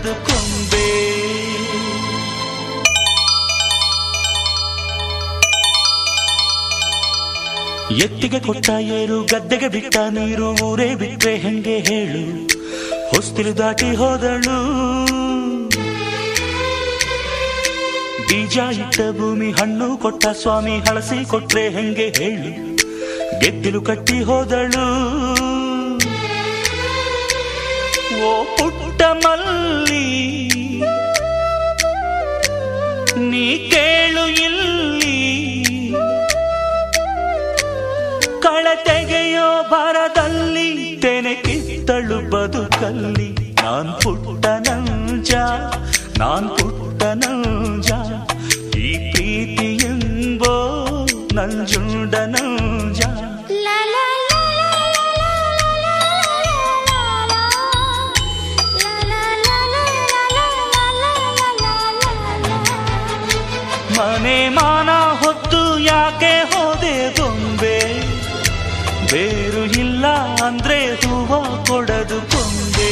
ಕೊಡದು ಕೊಂಬೆ. ಎತ್ತಿಗೆ ಕೊಟ್ಟ ಏರು ಗದ್ದೆಗೆ ಬಿಟ್ಟ ನೀರು ಊರೇ ಬಿಟ್ರೆ ಹೆಂಗೆ ಹೇಳು. ಹೊಸ್ತಿಲು ದಾಟಿ ಹೋದಳು ಬೀಜ ಇಟ್ಟ ಭೂಮಿ ಹಣ್ಣು ಕೊಟ್ಟ ಸ್ವಾಮಿ ಹಳಸಿ ಕೊಟ್ರೆ ಹೆಂಗೆ ಹೇಳು. ಗೆದ್ದಿಲು ಕಟ್ಟಿ ಹೋದಳು ಓ ಪುಟ್ಟ ಮಲ್ಲಿ ನೀ ಕೇಳು ಇಲ್ಲಿ. ಕಳತೆಗೆಯೋ ಭರದಲ್ಲಿ ತೆನೆ ಕಿತ್ತಳು ಬದುಕಲ್ಲಿ. ನಾನ್ ಪುಟ್ಟ ನಂಜ ನಾನ್ ಪುಟ್ಟ ನಂಜ ಈ ಪ್ರೀತಿ ಎಂಬೋ ನಂಜುಂಡ ನಂಜ. ಮನೆ ಮಾನ ಹೊತ್ತು ಯಾಕೆ ಹೋದೆ ಬೊಂಬೆ. ಬೇರು ಇಲ್ಲ ಅಂದ್ರೆ ಹೂವ ಕೊಡದು ಕೊಂಬೆ.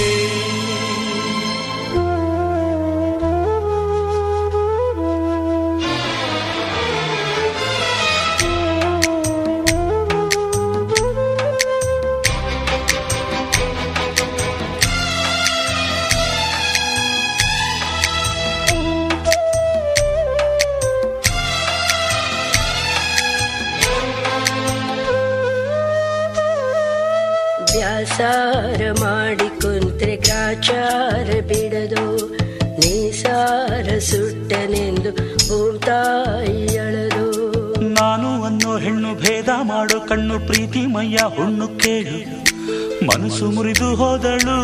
ವ್ಯಾಸಾರ ಮಾಡಿ ಕುಂತ್ರೆ ಗ್ರಾಚಾರ ಬಿಡದು. ನೀಸಾರ ಸುಟ್ಟನೆಂದು ಭೂತಾಯಿ ಅಳದು. ನಾನು ಅನ್ನೋ ಹೆಣ್ಣು ಭೇದ ಮಾಡೋ ಕಣ್ಣು ಪ್ರೀತಿ ಮಯ್ಯ ಹುಣ್ಣು ಕೇಳು. ಮನಸ್ಸು ಮುರಿದು ಹೋದಳು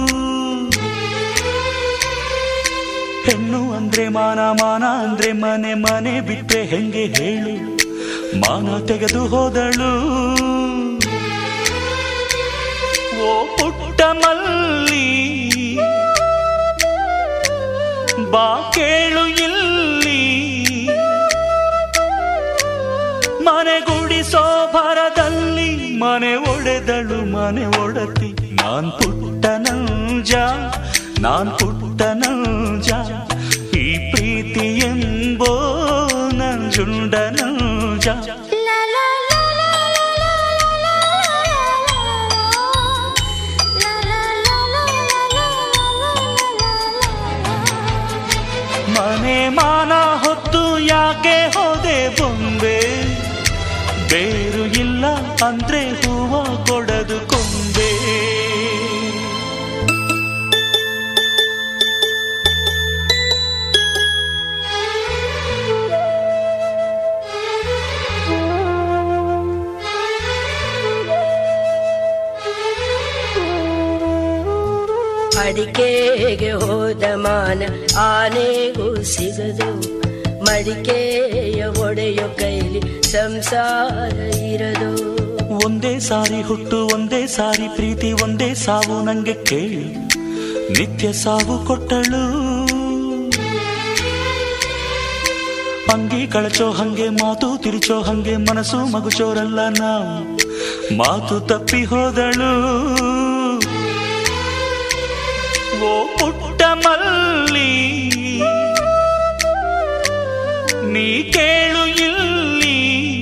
ಹೆಣ್ಣು ಅಂದ್ರೆ ಮಾನ ಮಾನ ಅಂದ್ರೆ ಮನೆ ಮನೆ ಬಿಟ್ರೆ ಹೆಂಗೆ ಹೇಳು. ಮಾನ ತೆಗೆದು ಹೋದಳು ಓ ಪುಟ್ಟ ಮಲ್ಲಿ ಬಾ ಕೇಳು ಇಲ್ಲಿ. ಮನೆ ಗುಡಿಸೋ ಭರದಲ್ಲಿ ಮನೆ ಒಡೆದಳು ಮನೆ ಒಡತಿ. ನಾನ್ ಪುಟ್ಟ ನಂಜ ನಾನ್ ಪುಟ್ಟ ನಂಜ ಈ ಪ್ರೀತಿ ಎಂಬೋ ನಂಜುಂಡ ನಂಜ. ಮನೆ ಮಾನ ಹೊತ್ತು ಯಾಕೆ ಹೋದೆ ಬೊಂಬೆ. ಬೇರು ಇಲ್ಲ ಅಂದ್ರೆ ಹೂವ ಕೊಡದು ಕೊಂಬೆ. ಅಡಿಕೆಗೆ ಹೋದ ಮಾನ ಆನೆಗೂ ಸಿಗದು. ಮಡಿಕೆಯ ಒಡೆಯೋ ಕೈಲಿ ಸಂಸಾರ ಇರದು. ಒಂದೇ ಸಾರಿ ಹುಟ್ಟು ಒಂದೇ ಸಾರಿ ಪ್ರೀತಿ ಒಂದೇ ಸಾವು ನಂಗೆ ಕೇಳು. ನಿತ್ಯ ಸಾವು ಕೊಟ್ಟಳು ಅಂಗಿ ಕಳಚೋ ಹಂಗೆ ಮಾತು ತಿರುಚೋ ಹಂಗೆ ಮನಸ್ಸು ಮಗುಚೋರಲ್ಲ ನಾವು. ಮಾತು ತಪ್ಪಿ ಹೋದಳು ಓ ಪುಟ್ಟ ಮಲ್ಲಿ ನೀ ಕೇಳು ಇಲ್ಲಿ.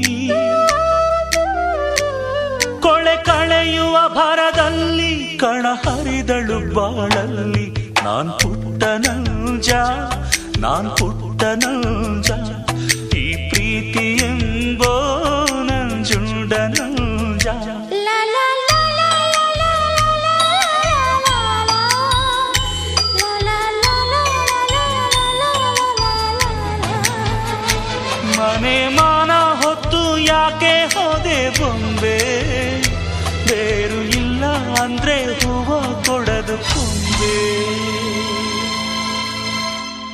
ಕೊಳೆ ಕಳೆಯುವ ಭರದಲ್ಲಿ ಕಣ ಹರಿದಳು ಬಾಳಲ್ಲಿ. ನಾನ್ ಪುಟ್ಟ ನಂಜ ನಾನ್ ಪುಟ್ಟ ನಂಜ ಈ ಪ್ರೀತಿ ಎಂಬೋ ನಂಜುಂಡ ನಂಜ. ಮನೆ